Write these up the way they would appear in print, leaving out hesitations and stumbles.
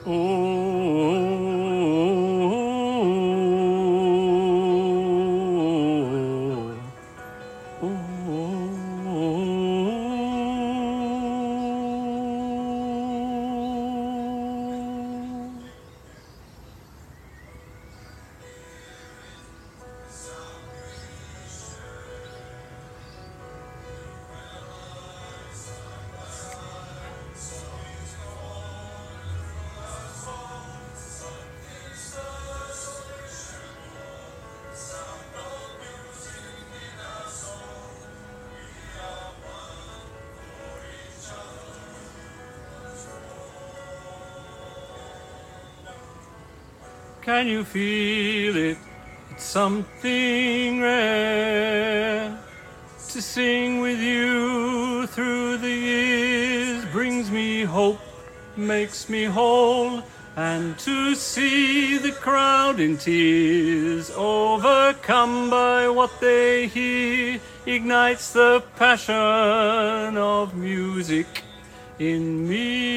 Can you feel it? It's something rare. To sing with you through the years brings me hope, makes me whole. And to see the crowd in tears, overcome by what they hear, ignites the passion of music in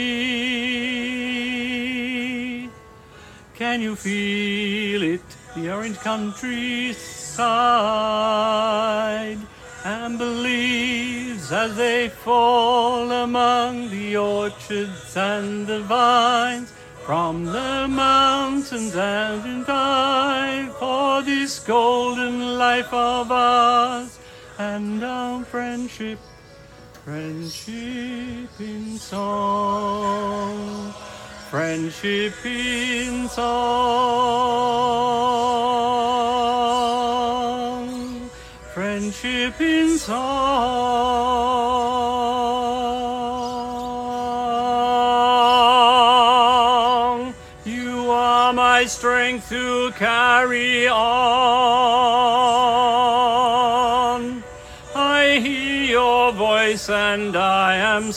me. Can you feel it? The orange countryside, amber leaves as they fall among the orchards and the vines, from the mountains and in time for this golden life of ours, and our friendship, friendship in song. Friendship in song, friendship in song. You are my strength to carry on. I hear your voice and I am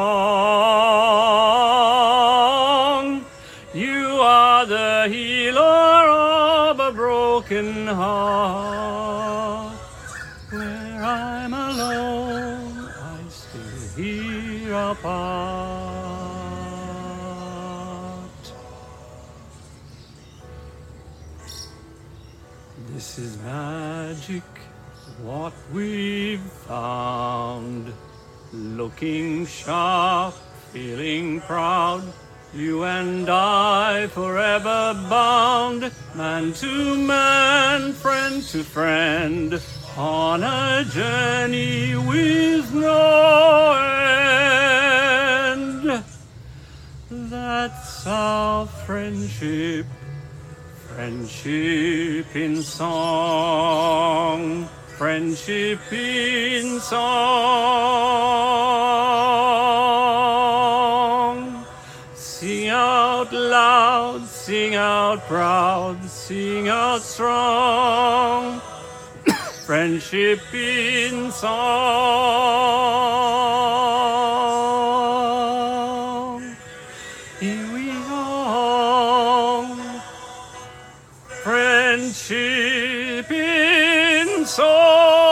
strong. You are the healer of a broken heart. Where I'm alone, I still hear apart. This is magic, what we've found. Looking sharp, feeling proud, you and I forever bound, man to man, friend to friend, on a journey with no end. That's our friendship, friendship in song, friendship in song. Sing out loud, sing out proud, sing out strong. Friendship in song. Here we go. Friendship in song.